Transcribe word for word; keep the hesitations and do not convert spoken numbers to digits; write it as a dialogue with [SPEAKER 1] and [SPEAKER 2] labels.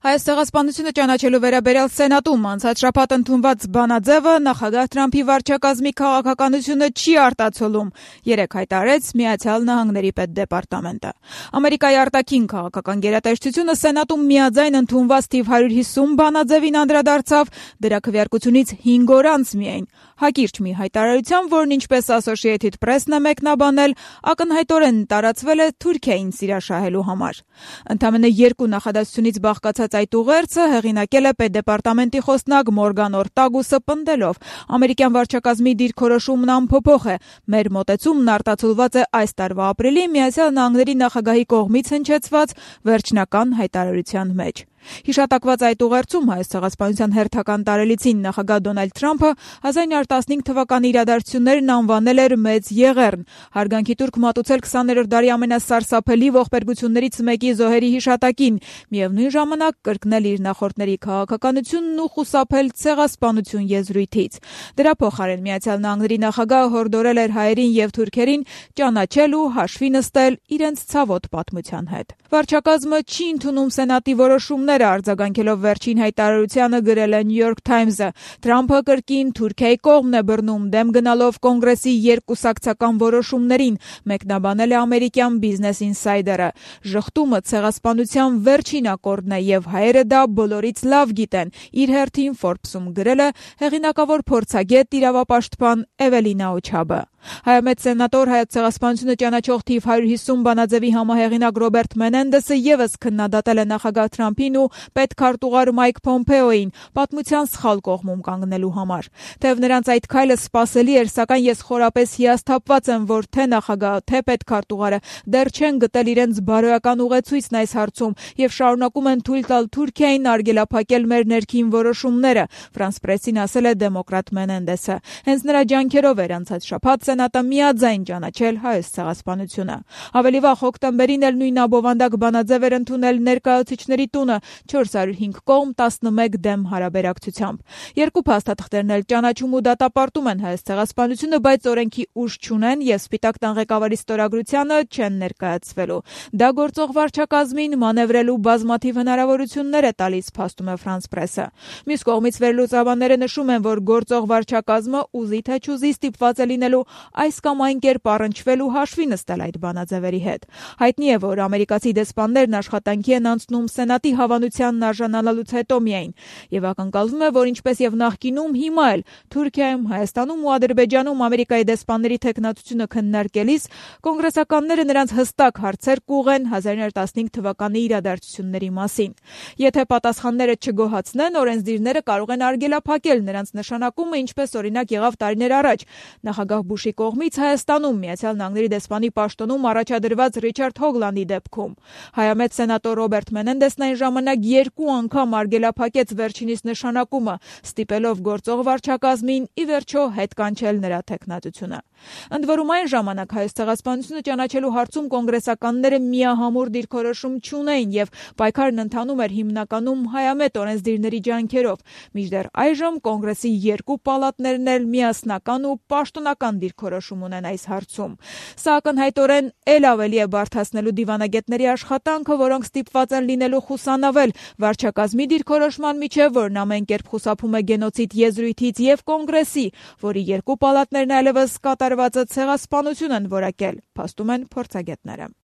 [SPEAKER 1] Այս ցեղասպանությունը ճանաչելու վերաբերյալ Սենատում անցած շաբաթ ընդունված բանաձևը նախագահ Թրամփի վարչակազմի քաղաքականությունը չի արտացոլում, երեկ հայտարարեց Միացյալ Նահանգների պետդեպարտամենտը։ Ամերիկայի արտաքին քաղաքական գերատեսչությունը Սենատում միաձայն ընդունված թիվ հարյուր հիսուն բանաձևին անդրադարձավ, դրա քվեարկությունից հինգ օր անց միայն։ Հակիրճ մի հայտարարությամբ, որն ինչպես Associated Press-ն է մեկնաբանել, ակնհայտորեն տարածվել է Թուրքիային սիրաշահելու համար։ Ընդամենը երկու նախադասությունից բաղկացած այդ ուղերձը հեղինակել է պետդեպարտամենտի խոսնակ Մորգան Օրտագուսը պնդելով. ամերիկյան վարչակազմի դիրքորոշումն անփոփոխ է, մեր մոտեցումն արտացոլված է այս տարվա ապրիլի Միացյալ Նահանգների նախագահի կողմից հնչեցված վերջնական հայտարարության մեջ։ Հիշատակված այդ ուղերձում հայոց ցեղասպանության հերթական տարելիցին նախագահ Դոնալդ Թրամփը հազար նույնսուն տասնհինգ թվականի իրադարձություններն անվանել էր մեծ եղեռն, հարգանքի տուրք մատուցել քսաներորդ դարի ամենասարսափելի ողբերգություններից մեկի զոհերի հիշատակին, միևնույն ժամանակ կրկնել իր նախորդների քաղաքականությունն ու խուսափել ցեղասպանություն եզրույթից։ Դրա փոխարեն Միացյալ Նահանգների նախագահը հորդորել էր հայերին եւ թուրքերին ճանաչել ու հաշվի նստել իրենց ցավոտ պատմության հետ։ Վարչակազմը չի ընդունում Սենատի որոշումները, արձագանքելով վերջին հայտարարությանը գրել է New York Times-ը։ Թրամփը կրկին Թուրքիայի կողմն է բռնում, դեմ գնալով կոնգրեսի երկուսակցական որոշումներին, մեկնաբանել է ամերիկյան Business Insider-ը։ Ժխտումը ցեղասպանության վերջին ակորդն է եւ հայերը դա բոլորից լավ գիտեն, իր հերթին Forbes-ում գրել է հեղինակավոր փորձագետ իրավապաշտպան Էվելինա Օչաբը։ Հայամետ սենատոր հայոց ցեղասպանությունը ճանաչող թիվ հարյուր հիսուն բանաձևի համահեղինակ Ռոբերտ Մենենդեսը եւս քննադատել է նախագահ Թրամփին ու պետքարտուղար Մայք Փոմփեոյին պատմության սխալ կողմում կանգնելու համար։ Թեև նրանց այդ քայլը սպասելի էր, սակայն ես խորապես հիասթափված եմ, որ թե նախագահը, թե պետքարտուղարը դեռ չեն գտել իրենց բարոյական ուղեցույցն այս հարցում եւ շարունակում են թույլ տալ Թուրքիային արգելափակել մեր ներքին որոշումները, Ֆրանս Պրեսին ասել է դեմոկրատ Մենենդեսը։ Հենց նրա ջանքերով էր անցած շաբաթ Սենատը միաձայն ճանաչել հայոց ցեղասպանությունը։ Ավելի վաղ հոկտեմբերին էլ նույն աբովանդակ բանաձև էր ընդունել ներկայացուցիչների տունը չորս հարյուր հինգ կողմ տասնմեկ դեմ հարաբերակցությամբ։ Երկու փաստաթղթերն էլ ճանաչում ու դատապարտում են հայոց ցեղասպանությունը, բայց օրենքի ուժ չունեն եւ Սպիտակ տան ղեկավարի ստորագրությանը չեն ներկայացվելու։ Դա գործող վարչակազմին մանևրելու բազմաթիվ հնարավորություններ է տալիս, փաստում է Ֆրանս Պրեսը։ Մյուս կողմից վերլուծաբանները նշում են, որ գործող վարչակազմը ուզի թե չուզի ստիպված է լինելու այս կամ այն կերպ առնչվել ու հաշվի նստել այդ բանաձևերի հետ։ Հայտնի է, որ ամերիկացի դեսպաններն աշխատանքի են անցնում Սենատի հավանությանն արժանանալուց հետո միայն, եւ ակնկալվում է, որ ինչպես եւ նախկինում, հիմա էլ Թուրքիայում, Հայաստանում ու Ադրբեջանում Ամերիկայի դեսպանների թեկնածությունը քննարկելիս կոնգրեսականները նրանց հստակ հարցեր կուղեն հազար նույնսուն տասնհինգ թվականի իրադարձությունների մասին։ Եթե պատասխանները չգոհացնեն, օրենսդիրները կարող են արգելափակել նրանց նշանակումը, ինչպես օրինակ եղավ տարիներ առաջ նախագահ Բուշի կողմից Հայաստանում Միացյալ Նահանգների դեսպանի պաշտոնում առաջադրված Ռիչարդ Հոգլանդի դեպքում։ Հայամետ սենատոր Ռոբերտ Մենենդեսն այն ժամանակ երկու անգամ արգելափակեց վերջինիս նշանակումը, ստիպելով գործող վարչակազմին ի վերջո հետ կանչել նրա թեկնածությունը։ Ընդ որում այն ժամանակ հայոց ցեղասպանությունը ճանաչելու հարցում կոնգրեսականները միահամուռ դիրքորոշում չունեին եւ պայքարն ընթանում էր հիմնականում հայամետ օրենսդիրների ջանքերով։ Մինչդեռ այժմ կոնգրեսի երկու պալատներն էլ միասնական ու պաշտոնական դիրքորոշում ունեն այս հարցում։ Սա ակնհայտորեն ել ավելի է բարդացնելու դիվանագետների աշխատանքը, որոնք ստիպված են լինելու խուսանավել վարչակազմի դիրքորոշման միջև, որն ամեն կերպ խուսափում է գենոցիդ եզրույթից, եւ կոնգրեսի, որի երկու պալատներն այլևս կատարվածը ցեղասպանություն են որակել, փաստում են փորձագետները։